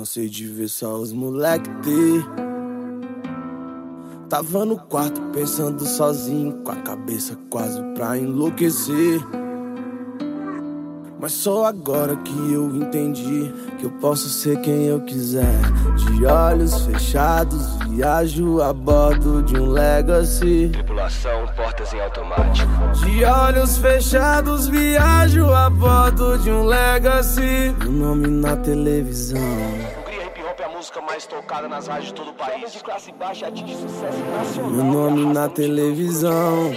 Cansei de ver só os moleque ter. Tava no quarto pensando sozinho, com a cabeça quase pra enlouquecer. Mas só agora que eu entendi que eu posso ser quem eu quiser. De olhos fechados, viajo a bordo de um Legacy. Tripulação, portas em automático. De olhos fechados, viajo a bordo de um Legacy. Meu nome na televisão. Hungria Hip Hop é a música mais tocada nas rádios de todo o país. De classe baixa atinge sucesso nacional. Meu nome na televisão.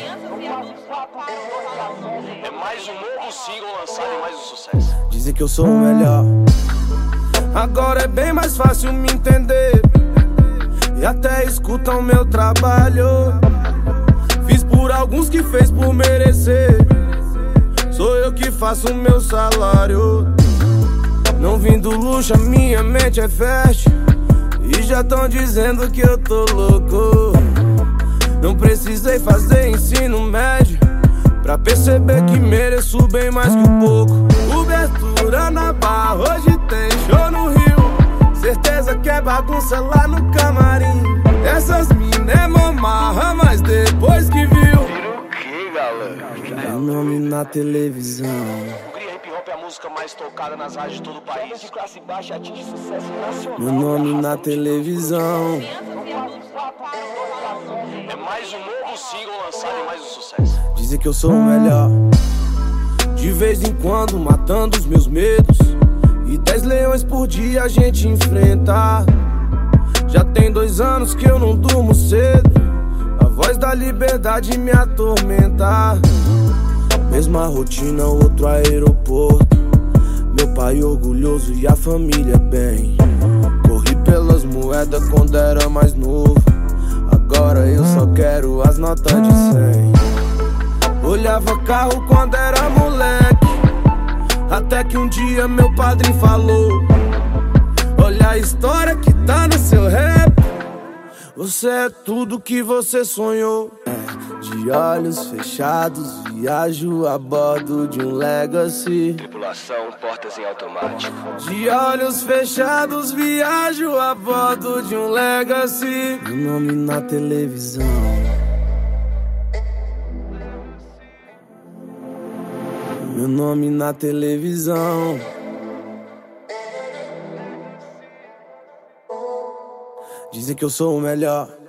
É mais um novo single lançado e mais um sucesso. Dizem que eu sou o melhor. Agora é bem mais fácil me entender. E até escutam meu trabalho. Fiz por alguns que fez por merecer. Sou eu que faço o meu salário. Não vim do luxo, a minha mente é fértil. E já tão dizendo que eu tô louco. Não precisei fazer ensino médio pra perceber que mereço bem mais que um pouco. Cobertura na barra, hoje tem show no Rio. Certeza que é bagunça lá no camarim. Essas mina é mamarra, mas depois que viu, Vira o que, galera? meu nome na televisão. Hungria Hip Hop é a música mais tocada nas rádios de todo o país. De classe baixa atinge sucesso nacional. Meu nome na televisão. É mais um novo single lançado e mais um sucesso. Dizem que eu sou o melhor. De vez em quando matando os meus medos. E 10 leões por dia a gente enfrenta. Já tem 2 anos que eu não durmo cedo. A voz da liberdade me atormenta. Mesma rotina, outro aeroporto. Meu pai orgulhoso e a família bem. Corri pelas moedas quando era mais novo. Agora eu só quero as notas de 100. Olhava carro quando era moleque. Até que um dia meu padrinho falou: olha a história que tá no seu rap. Você é tudo que você sonhou. De olhos fechados, viajo a bordo de um Legacy. Tripulação, portas em automático. De olhos fechados, viajo a bordo de um Legacy. Meu nome na televisão. Meu nome na televisão. Dizem que eu sou o melhor.